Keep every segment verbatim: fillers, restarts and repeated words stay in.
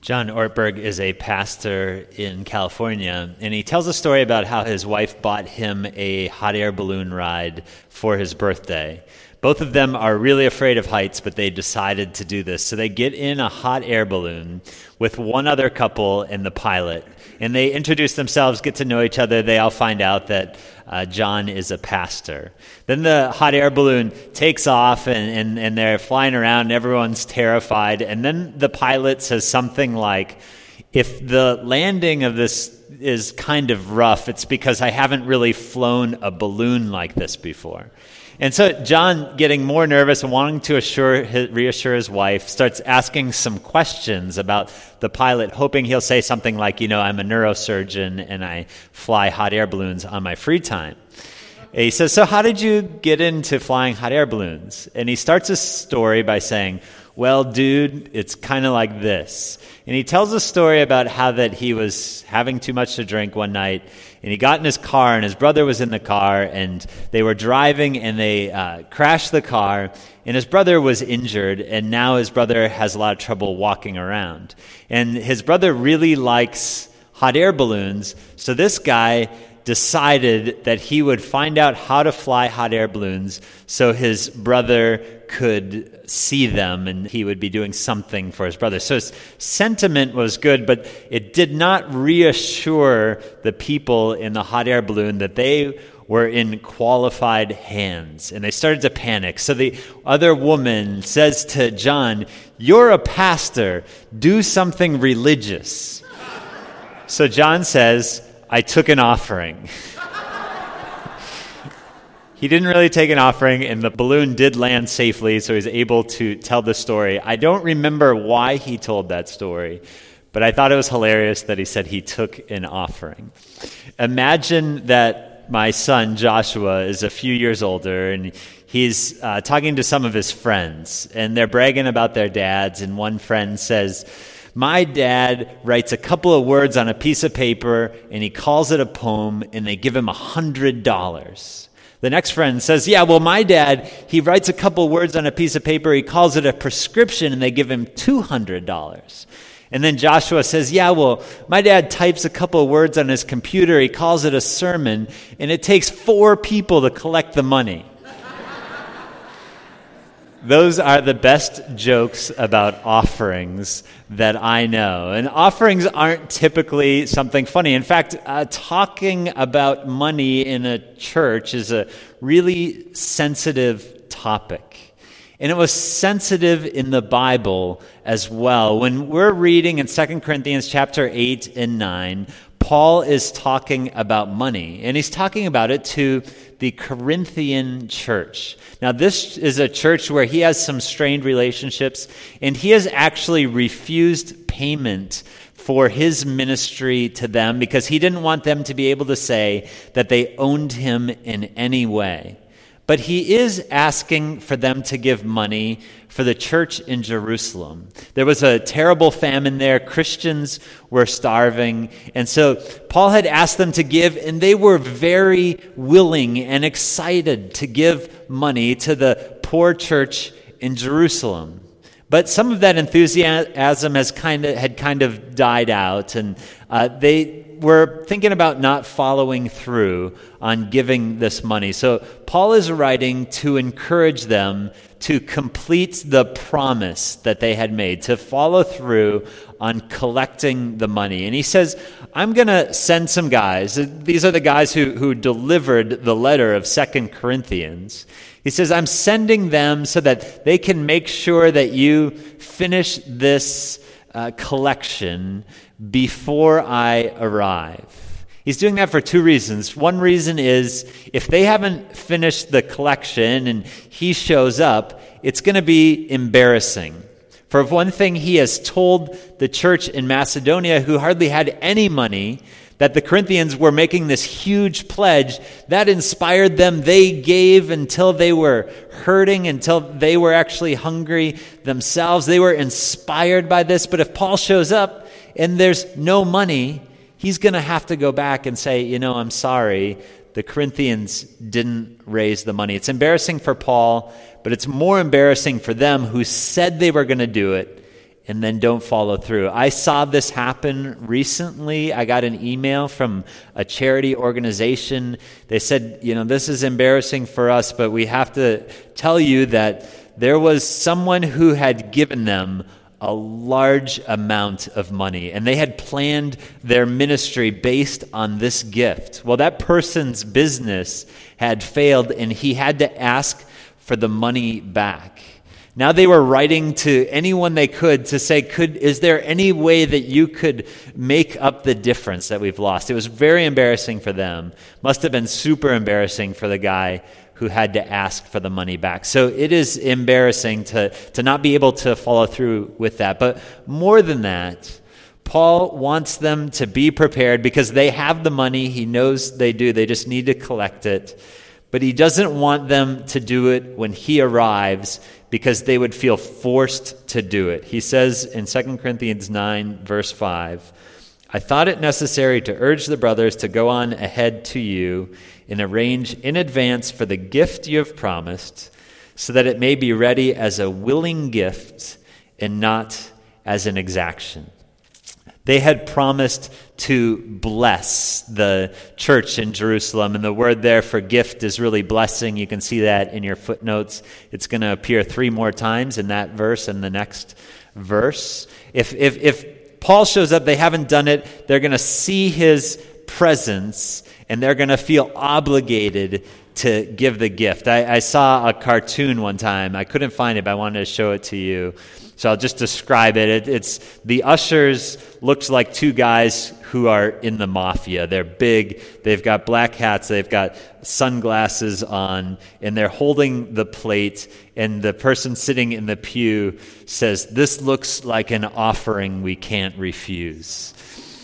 John Ortberg is a pastor in California, and he tells a story about how his wife bought him a hot air balloon ride for his birthday. Both of them are really afraid of heights, but they decided to do this. So they get in a hot air balloon with one other couple and the pilot, and they introduce themselves, get to know each other. They all find out that uh, John is a pastor. Then the hot air balloon takes off, and, and, and they're flying around, and everyone's terrified. And then the pilot says something like, if the landing of this is kind of rough, it's because I haven't really flown a balloon like this before. And so John, getting more nervous and wanting to assure his, reassure his wife, starts asking some questions about the pilot, hoping he'll say something like, you know, I'm a neurosurgeon and I fly hot air balloons on my free time. And he says, so how did you get into flying hot air balloons? And he starts his story by saying, well, dude, it's kind of like this. And he tells a story about how that he was having too much to drink one night, and he got in his car, and his brother was in the car, and they were driving, and they uh, crashed the car, and his brother was injured, and now his brother has a lot of trouble walking around. And his brother really likes hot air balloons, so this guy decided that he would find out how to fly hot air balloons so his brother could see them and he would be doing something for his brother. So his sentiment was good, but it did not reassure the people in the hot air balloon that they were in qualified hands, and they started to panic. So the other woman says to John, "You're a pastor, do something religious." So John says, I took an offering. He didn't really take an offering, and the balloon did land safely, so he was able to tell the story. I don't remember why he told that story, but I thought it was hilarious that he said he took an offering. Imagine that my son Joshua is a few years older, and he's uh, talking to some of his friends, and they're bragging about their dads, and one friend says, my dad writes a couple of words on a piece of paper, and he calls it a poem, and they give him a hundred dollars. The next friend says, yeah, well, my dad, he writes a couple of words on a piece of paper, he calls it a prescription, and they give him two hundred dollars. And then Joshua says, yeah, well, my dad types a couple of words on his computer, he calls it a sermon, and it takes four people to collect the money. Those are the best jokes about offerings that I know. And offerings aren't typically something funny. In fact, uh, talking about money in a church is a really sensitive topic. And it was sensitive in the Bible as well. When we're reading in Second Corinthians chapter eight and nine, Paul is talking about money, and he's talking about it to the Corinthian church. Now, this is a church where he has some strained relationships, and he has actually refused payment for his ministry to them because he didn't want them to be able to say that they owned him in any way. But he is asking for them to give money for the church in Jerusalem. There was a terrible famine there. Christians were starving. And so Paul had asked them to give, and they were very willing and excited to give money to the poor church in Jerusalem. But some of that enthusiasm has kind of had kind of died out, and uh, they were thinking about not following through on giving this money. So Paul is writing to encourage them to complete the promise that they had made, to follow through on collecting the money. And he says, I'm going to send some guys. These are the guys who, who delivered the letter of Second Corinthians. He says, I'm sending them so that they can make sure that you finish this uh, collection before I arrive. He's doing that for two reasons. One reason is if they haven't finished the collection and he shows up, it's going to be embarrassing. For one thing, he has told the church in Macedonia, who hardly had any money, that the Corinthians were making this huge pledge. That inspired them. They gave until they were hurting, until they were actually hungry themselves. They were inspired by this. But if Paul shows up and there's no money, he's going to have to go back and say, you know, I'm sorry, the Corinthians didn't raise the money. It's embarrassing for Paul, but it's more embarrassing for them who said they were going to do it and then don't follow through. I saw this happen recently. I got an email from a charity organization. They said, you know, this is embarrassing for us, but we have to tell you that there was someone who had given them a large amount of money, and they had planned their ministry based on this gift. Well, that person's business had failed, and he had to ask for the money back. Now they were writing to anyone they could to say, "Could is there any way that you could make up the difference that we've lost?" It was very embarrassing for them. Must have been super embarrassing for the guy who had to ask for the money back. So it is embarrassing to, to not be able to follow through with that. But more than that, Paul wants them to be prepared because they have the money. He knows they do. They just need to collect it. But he doesn't want them to do it when he arrives because they would feel forced to do it. He says in Second Corinthians nine, verse five, "I thought it necessary to urge the brothers to go on ahead to you and arrange in advance for the gift you have promised, so that it may be ready as a willing gift and not as an exaction." They had promised to bless the church in Jerusalem, and the word there for gift is really blessing. You can see that in your footnotes. It's going to appear three more times in that verse and the next verse. If if if Paul shows up, they haven't done it, they're going to see his presence, and they're going to feel obligated to give the gift. I, I saw a cartoon one time. I couldn't find it, but I wanted to show it to you. So I'll just describe it. it. It's the ushers looks like two guys who are in the mafia. They're big. They've got black hats. They've got sunglasses on, and they're holding the plate. And the person sitting in the pew says, "This looks like an offering we can't refuse."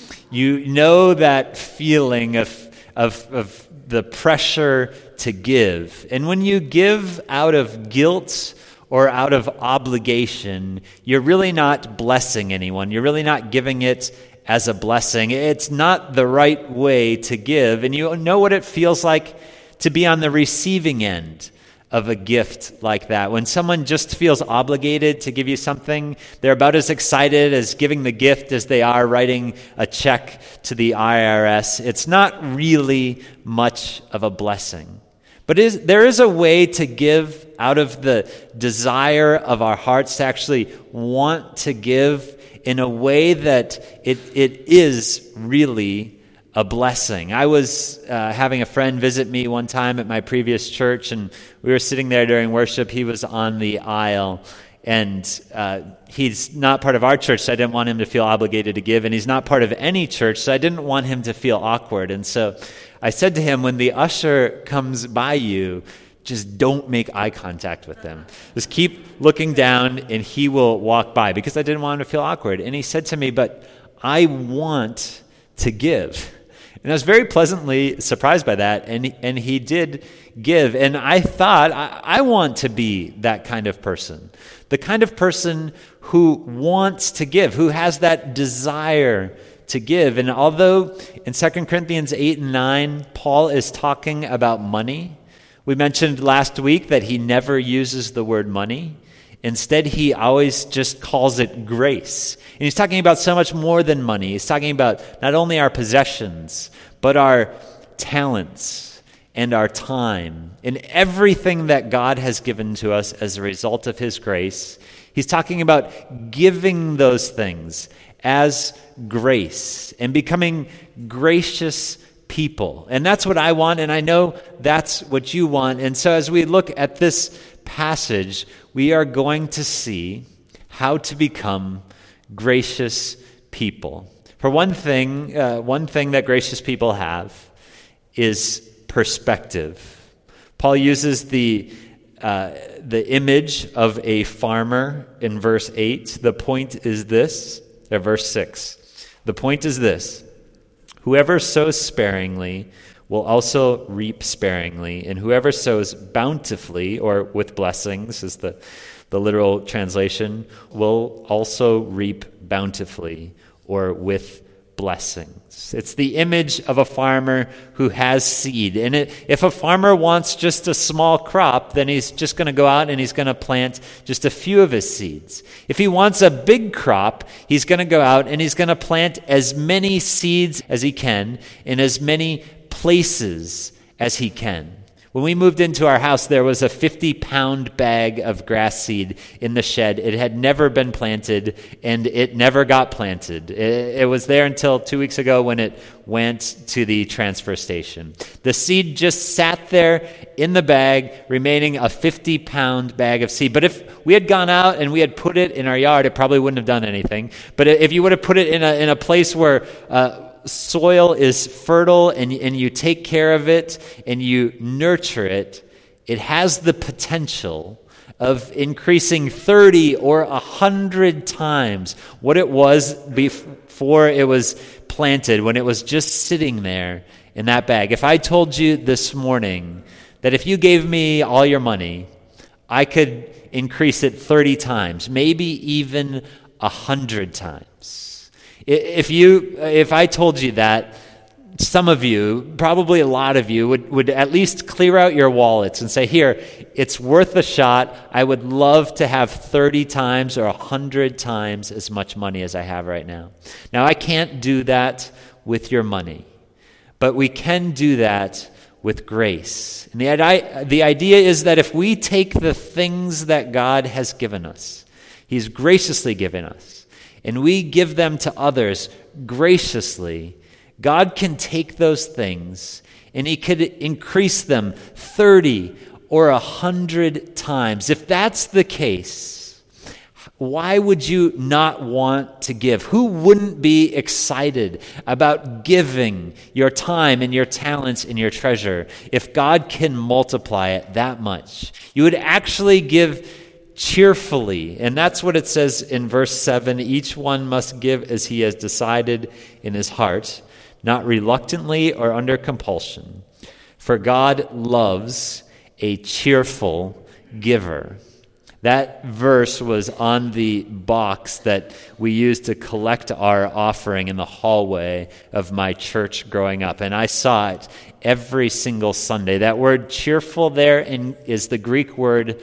You know that feeling of of, of the pressure to give. And when you give out of guilt or out of obligation, you're really not blessing anyone. You're really not giving it as a blessing. It's not the right way to give. And you know what it feels like to be on the receiving end of a gift like that. When someone just feels obligated to give you something, they're about as excited as giving the gift as they are writing a check to the I R S. It's not really much of a blessing. But is, there is a way to give out of the desire of our hearts to actually want to give in a way that it it is really a blessing. I was uh, having a friend visit me one time at my previous church, and we were sitting there during worship. He was on the aisle, and uh, he's not part of our church, so I didn't want him to feel obligated to give, and he's not part of any church, so I didn't want him to feel awkward. And so I said to him, when the usher comes by you, just don't make eye contact with them. Just keep looking down, and he will walk by, because I didn't want him to feel awkward. And he said to me, "But I want to give." And I was very pleasantly surprised by that, and, and he did give. And I thought, I, I want to be that kind of person, the kind of person who wants to give, who has that desire to give. And although in Second Corinthians eight and nine, Paul is talking about money, we mentioned last week that he never uses the word money. Instead, he always just calls it grace. And he's talking about so much more than money. He's talking about not only our possessions, but our talents and our time and everything that God has given to us as a result of his grace. He's talking about giving those things as grace and becoming gracious people. And that's what I want, and I know that's what you want. And so as we look at this passage, we are going to see how to become gracious people. For one thing, uh, one thing that gracious people have is perspective. Paul uses the uh, the image of a farmer in verse eight. The point is this, or verse six. The point is this: whoever sows sparingly will also reap sparingly, and whoever sows bountifully, or with blessing, this is the, the literal translation, will also reap bountifully, or with blessings. It's the image of a farmer who has seed. And it, if a farmer wants just a small crop, then he's just going to go out and he's going to plant just a few of his seeds. If he wants a big crop, he's going to go out and he's going to plant as many seeds as he can in as many places as he can. When we moved into our house, there was a fifty-pound bag of grass seed in the shed. It had never been planted, and it never got planted. It, it was there until two weeks ago when it went to the transfer station. The seed just sat there in the bag, remaining a fifty-pound bag of seed. But if we had gone out and we had put it in our yard, it probably wouldn't have done anything. But if you would have put it in a in a place where Uh, soil is fertile and, and you take care of it and you nurture it, it has the potential of increasing thirty or one hundred times what it was before it was planted, when it was just sitting there in that bag. If I told you this morning that if you gave me all your money, I could increase it thirty times, maybe even one hundred times. If you, if I told you that, some of you, probably a lot of you, would, would at least clear out your wallets and say, here, it's worth a shot. I would love to have thirty times or one hundred times as much money as I have right now. Now, I can't do that with your money, but we can do that with grace. And the, the idea is that if we take the things that God has given us, He's graciously given us, and we give them to others graciously, God can take those things and He could increase them thirty or one hundred times. If that's the case, why would you not want to give? Who wouldn't be excited about giving your time and your talents and your treasure if God can multiply it that much? You would actually give cheerfully. And that's what it says in verse seven. Each one must give as he has decided in his heart, not reluctantly or under compulsion. For God loves a cheerful giver. That verse was on the box that we used to collect our offering in the hallway of my church growing up. And I saw it every single Sunday. That word cheerful there in, is the Greek word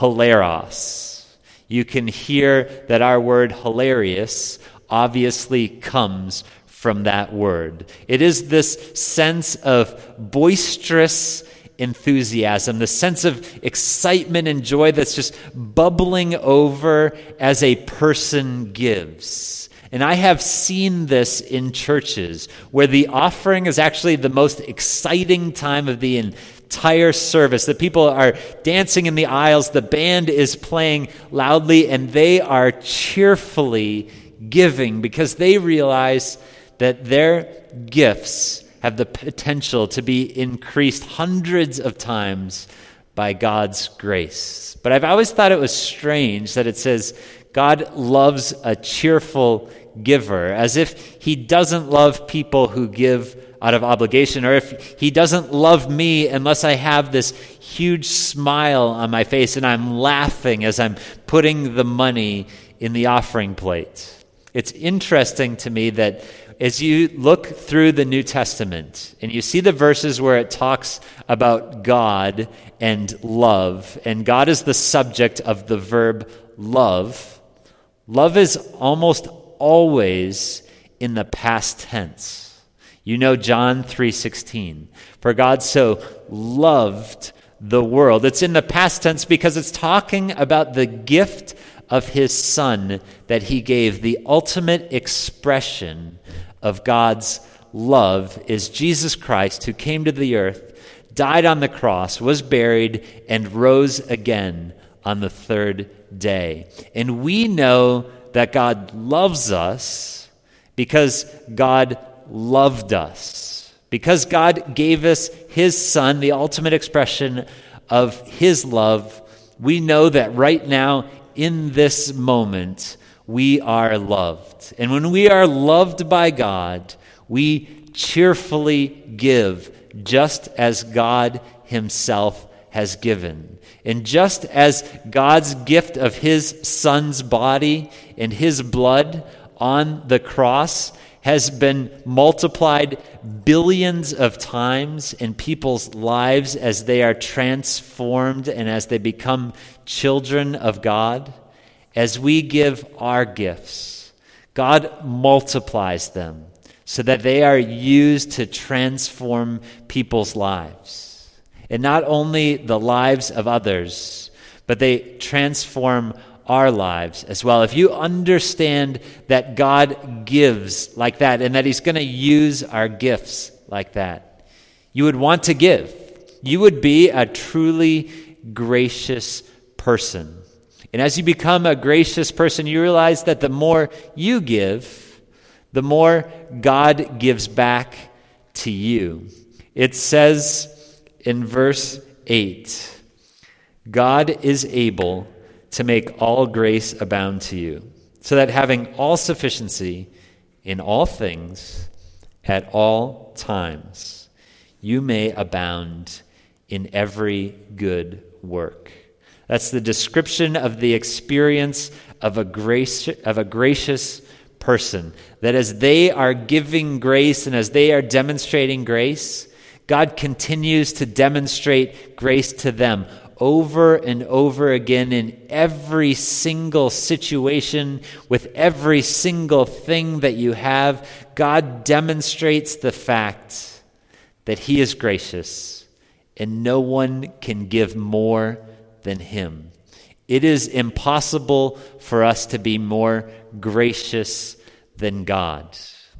hilaros. You can hear that our word hilarious obviously comes from that word. It is this sense of boisterous enthusiasm, the sense of excitement and joy that's just bubbling over as a person gives. And I have seen this in churches where the offering is actually the most exciting time of the entire service. The people are dancing in the aisles, the band is playing loudly, and they are cheerfully giving because they realize that their gifts have the potential to be increased hundreds of times by God's grace. But I've always thought it was strange that it says God loves a cheerful giver, as if He doesn't love people who give out of obligation, or if He doesn't love me unless I have this huge smile on my face and I'm laughing as I'm putting the money in the offering plate. It's interesting to me that as you look through the New Testament and you see the verses where it talks about God and love, and God is the subject of the verb love, love is almost always in the past tense. You know John three sixteen, for God so loved the world. It's in the past tense because it's talking about the gift of His Son that He gave. The ultimate expression of God's love is Jesus Christ, who came to the earth, died on the cross, was buried, and rose again on the third day. And we know that God loves us because God loved us. Because God gave us His Son, the ultimate expression of His love, we know that right now, in this moment, we are loved. And when we are loved by God, we cheerfully give just as God Himself has given. And just as God's gift of His Son's body and His blood on the cross has been multiplied billions of times in people's lives as they are transformed and as they become children of God, as we give our gifts, God multiplies them so that they are used to transform people's lives. And not only the lives of others, but they transform our lives as well. If you understand that God gives like that and that he's going to use our gifts like that, you would want to give. You would be a truly gracious person. And as you become a gracious person, you realize that the more you give, the more God gives back to you. It says in verse eight, God is able to make all grace abound to you, so that having all sufficiency in all things at all times, you may abound in every good work. That's the description of the experience of a grace of a gracious person, that as they are giving grace and as they are demonstrating grace, God continues to demonstrate grace to them over and over again in every single situation, with every single thing that you have. God demonstrates the fact that he is gracious and no one can give more than him. It is impossible for us to be more gracious than God.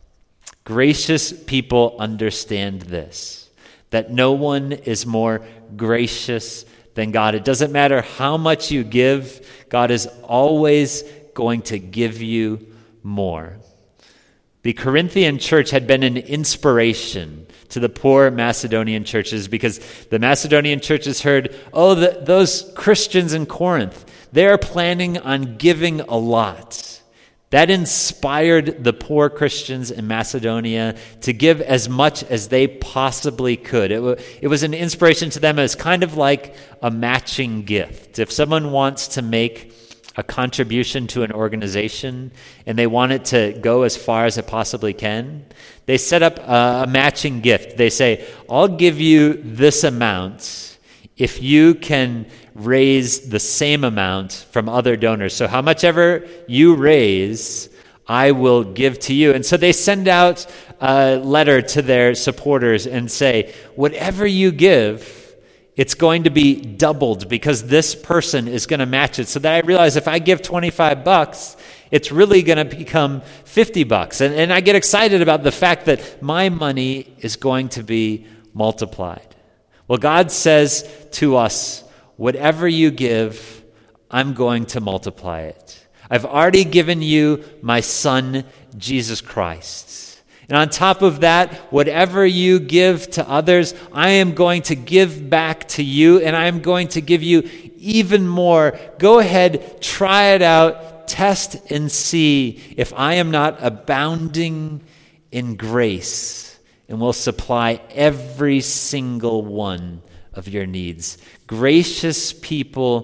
Gracious people understand this, that no one is more gracious than God. It doesn't matter how much you give, God is always going to give you more. The Corinthian church had been an inspiration to the poor Macedonian churches, because the Macedonian churches heard, oh, the, those Christians in Corinth, they're planning on giving a lot. That inspired the poor Christians in Macedonia to give as much as they possibly could. It, w- it was an inspiration to them as kind of like a matching gift. If someone wants to make a contribution to an organization and they want it to go as far as it possibly can, they set up a, a matching gift. They say, I'll give you this amount if you can raise the same amount from other donors. So how much ever you raise, I will give to you. And so they send out a letter to their supporters and say, whatever you give, it's going to be doubled because this person is going to match it. So that I realize if I give twenty-five bucks, it's really going to become fifty bucks. And, and I get excited about the fact that my money is going to be multiplied. Well, God says to us, whatever you give, I'm going to multiply it. I've already given you my son, Jesus Christ. And on top of that, whatever you give to others, I am going to give back to you, and I am going to give you even more. Go ahead, try it out, test and see if I am not abounding in grace, and will supply every single one of your needs. Gracious people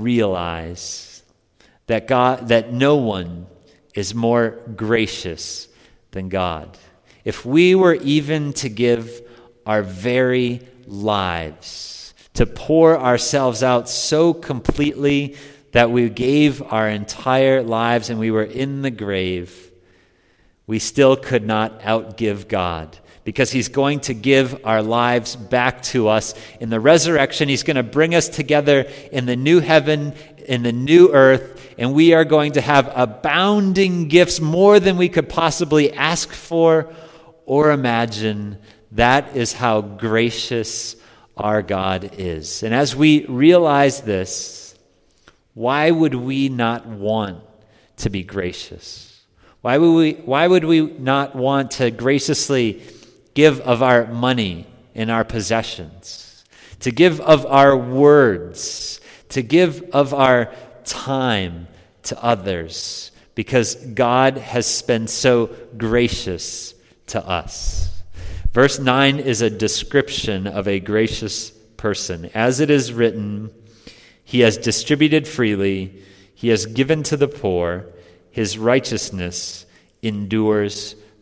realize that God, that no one is more gracious than God. If we were even to give our very lives, to pour ourselves out so completely that we gave our entire lives and we were in the grave, we still could not outgive God, because he's going to give our lives back to us. In the resurrection, he's going to bring us together in the new heaven, in the new earth, and we are going to have abounding gifts, more than we could possibly ask for or imagine. That is how gracious our God is. And as we realize this, why would we not want to be gracious? Why would we, why would we not want to graciously give of our money and our possessions, to give of our words, to give of our time to others, because God has been so gracious to us. Verse nine is a description of a gracious person. As it is written, he has distributed freely, he has given to the poor, his righteousness endures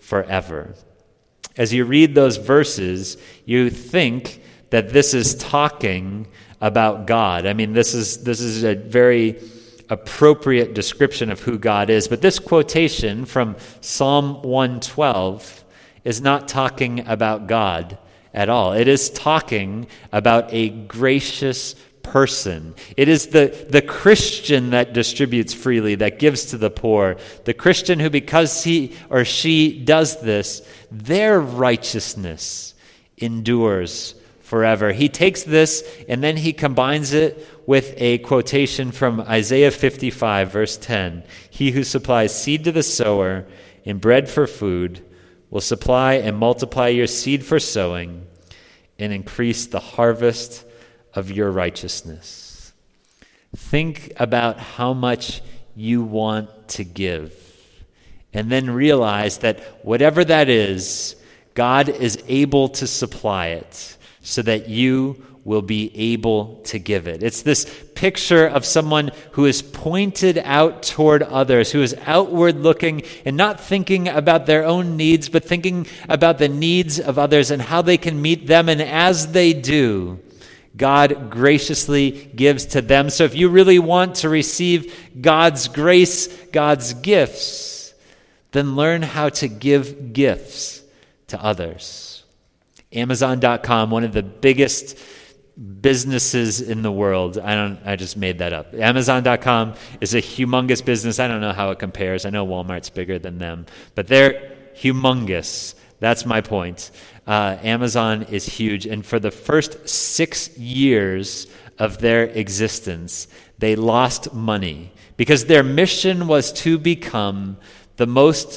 forever. As you read those verses, you think that this is talking about God. I mean, this is this is a very appropriate description of who God is. But this quotation from Psalm one twelve is not talking about God at all. It is talking about a gracious person. It is the, the Christian that distributes freely, that gives to the poor. The Christian who, because he or she does this, their righteousness endures forever. He takes this and then he combines it with a quotation from Isaiah fifty-five, verse ten. He who supplies seed to the sower and bread for food will supply and multiply your seed for sowing and increase the harvest of your righteousness. Think about how much you want to give, and then realize that whatever that is, God is able to supply it so that you will be able to give it. It's this picture of someone who is pointed out toward others, who is outward looking and not thinking about their own needs, but thinking about the needs of others and how they can meet them. And as they do, God graciously gives to them. So if you really want to receive God's grace, God's gifts, then learn how to give gifts to others. Amazon dot com, one of the biggest businesses in the world. I don't I just made that up. Amazon dot com is a humongous business. I don't know how it compares. I know Walmart's bigger than them, but they're humongous. That's my point. Uh, Amazon is huge, and for the first six years of their existence, they lost money because their mission was to become the most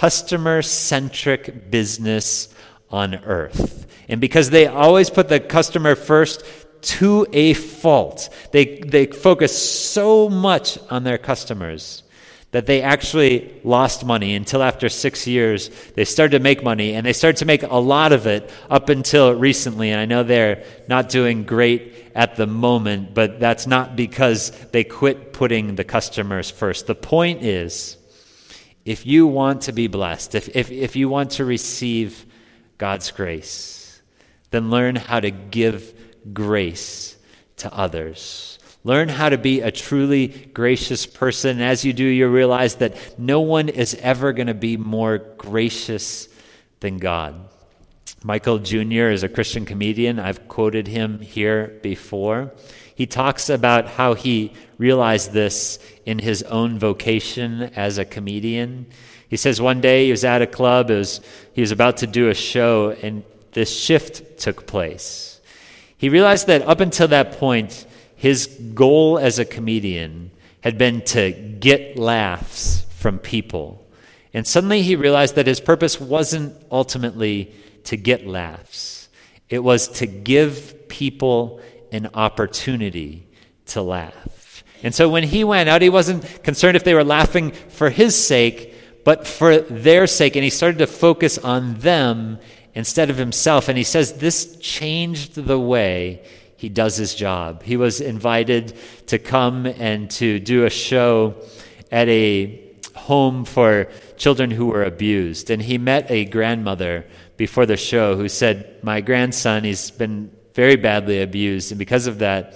customer-centric business on earth. And because they always put the customer first to a fault, they they focus so much on their customers that they actually lost money until after six years, they started to make money, and they started to make a lot of it up until recently. And I know they're not doing great at the moment, but that's not because they quit putting the customers first. The point is, if you want to be blessed, if if, if you want to receive God's grace, then learn how to give grace to others. Learn how to be a truly gracious person. And as you do, you realize that no one is ever going to be more gracious than God. Michael Junior is a Christian comedian. I've quoted him here before. He talks about how he realized this in his own vocation as a comedian. He says one day he was at a club, it was, he was about to do a show, and this shift took place. He realized that up until that point, his goal as a comedian had been to get laughs from people. And suddenly he realized that his purpose wasn't ultimately to get laughs. It was to give people an opportunity to laugh. And so when he went out, he wasn't concerned if they were laughing for his sake, but for their sake. And he started to focus on them instead of himself. And he says this changed the way he does his job. He was invited to come and to do a show at a home for children who were abused. And he met a grandmother before the show who said, my grandson, he's been very badly abused. And because of that,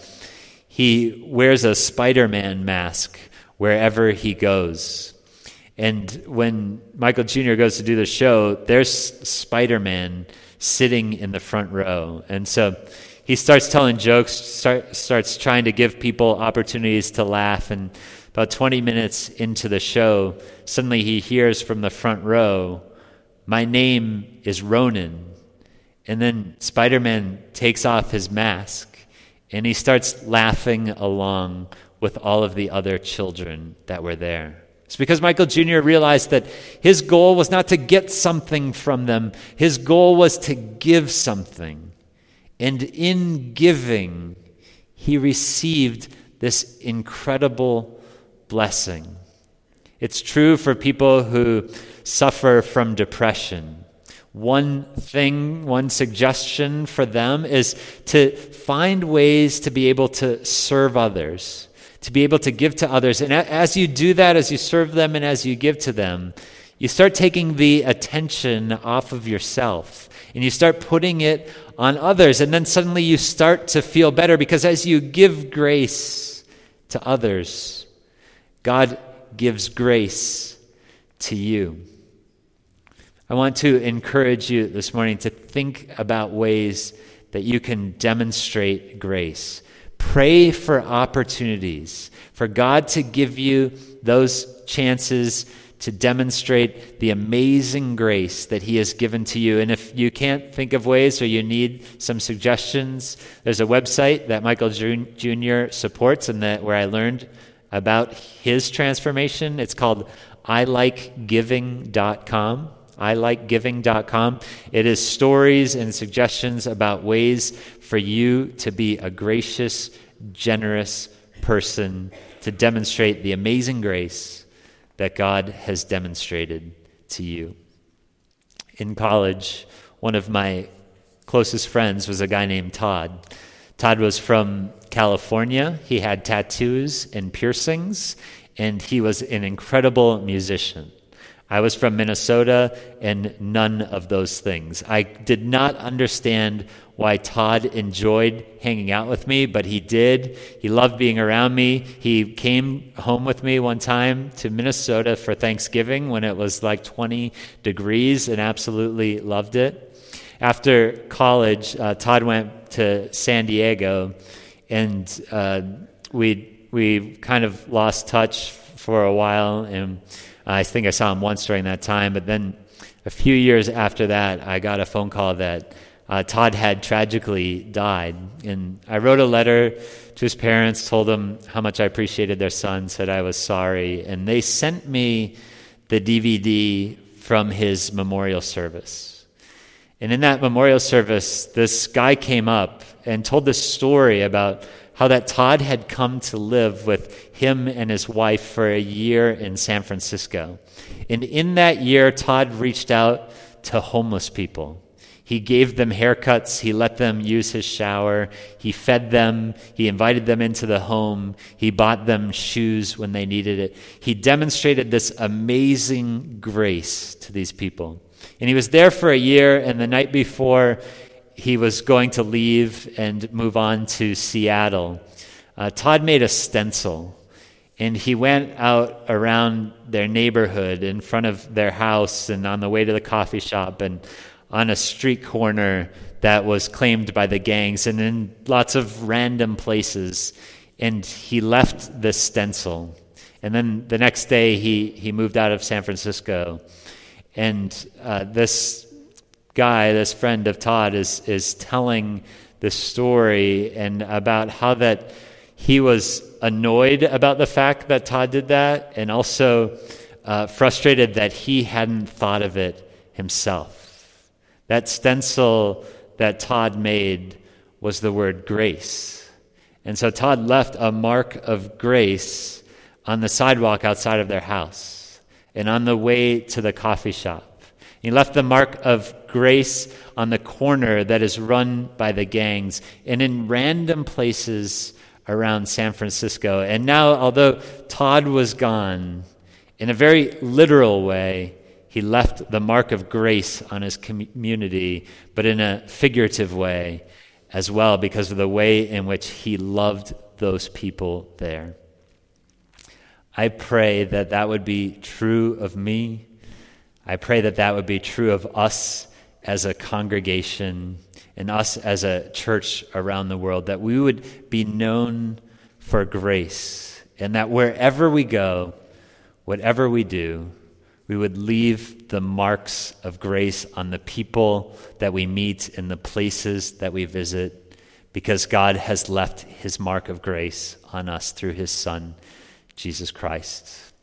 he wears a Spider-Man mask wherever he goes. And when Michael Junior goes to do the show, there's Spider-Man sitting in the front row. And so he starts telling jokes, start, starts trying to give people opportunities to laugh. And about twenty minutes into the show, suddenly he hears from the front row, my name is Ronan. And then Spider-Man takes off his mask, and he starts laughing along with all of the other children that were there. It's because Michael Junior realized that his goal was not to get something from them. His goal was to give something. And in giving, he received this incredible blessing. It's true for people who suffer from depression. One thing, one suggestion for them is to find ways to be able to serve others, to be able to give to others. And as you do that, as you serve them and as you give to them, You start taking the attention off of yourself and you start putting it on others. And then suddenly you start to feel better because as you give grace to others, God gives grace to you. I want to encourage you this morning to think about ways that you can demonstrate grace. Pray for opportunities, for God to give you those chances to demonstrate the amazing grace that he has given to you. And if you can't think of ways or you need some suggestions, there's a website that Michael Junior supports and that where I learned about his transformation. It's called I like giving dot com. I like giving dot com. It is stories and suggestions about ways for you to be a gracious, generous person to demonstrate the amazing grace that God has demonstrated to you. In college, one of my closest friends was a guy named Todd. Todd was from California. He had tattoos and piercings, and he was an incredible musician. I was from Minnesota, and none of those things. I did not understand why Todd enjoyed hanging out with me, but he did. He loved being around me. He came home with me one time to Minnesota for Thanksgiving when it was like twenty degrees and absolutely loved it. After college, uh, Todd went to San Diego, and uh, we we kind of lost touch for a while, and I think I saw him once during that time, but then a few years after that, I got a phone call that uh, Todd had tragically died. And I wrote a letter to his parents, told them how much I appreciated their son, said I was sorry. And they sent me the D V D from his memorial service. And in that memorial service, this guy came up and told this story about how that Todd had come to live with him and his wife for a year in San Francisco. And in that year, Todd reached out to homeless people. He gave them haircuts. He let them use his shower. He fed them. He invited them into the home. He bought them shoes when they needed it. He demonstrated this amazing grace to these people. And he was there for a year, and the night before he was going to leave and move on to Seattle, uh, Todd made a stencil, and he went out around their neighborhood in front of their house and on the way to the coffee shop and on a street corner that was claimed by the gangs and in lots of random places. And he left this stencil. And then the next day he, he moved out of San Francisco. And uh, this guy, this friend of Todd, is is telling this story and about how that he was annoyed about the fact that Todd did that, and also uh, frustrated that he hadn't thought of it himself. That stencil that Todd made was the word grace. And so Todd left a mark of grace on the sidewalk outside of their house and on the way to the coffee shop. He left the mark of grace on the corner that is run by the gangs and in random places around San Francisco. And now, although Todd was gone, in a very literal way, he left the mark of grace on his community, but in a figurative way as well, because of the way in which he loved those people there. I pray that that would be true of me. I pray that that would be true of us as a congregation and us as a church around the world, that we would be known for grace, and that wherever we go, whatever we do, we would leave the marks of grace on the people that we meet and the places that we visit, because God has left his mark of grace on us through his Son, Jesus Christ.